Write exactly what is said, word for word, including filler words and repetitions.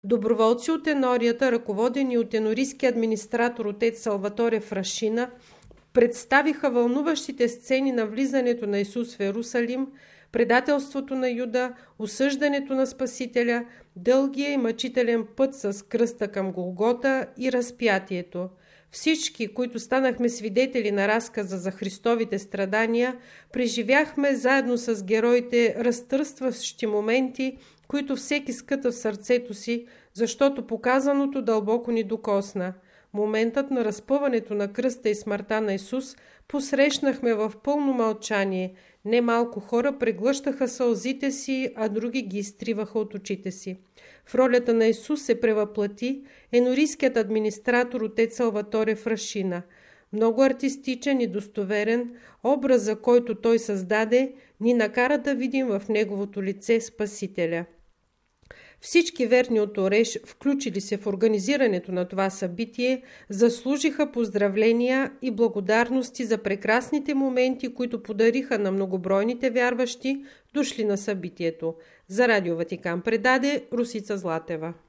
Доброволци от енорията, ръководени от енорийски администратор отец Салваторе Фрашина, представиха вълнуващите сцени на влизането на Исус в Йерусалим, предателството на Юда, осъждането на Спасителя, дългия и мъчителен път с кръста към Голгота и разпятието. Всички, които станахме свидетели на разказа за Христовите страдания, преживяхме заедно с героите разтърстващи моменти, които всеки скъта в сърцето си, защото показаното дълбоко ни докосна. Моментът на разпъването на кръста и смъртта на Исус посрещнахме в пълно мълчание. Немалко хора преглъщаха сълзите си, а други ги изтриваха от очите си. В ролята на Исус се превъплати енорийският администратор отец Салваторе Фрашина. Много артистичен и достоверен, образ, за който той създаде, ни накара да видим в неговото лице Спасителя. Всички верни от Ореш, включили се в организирането на това събитие, заслужиха поздравления и благодарности за прекрасните моменти, които подариха на многобройните вярващи, дошли на събитието. За Радио Ватикан предаде Русица Златева.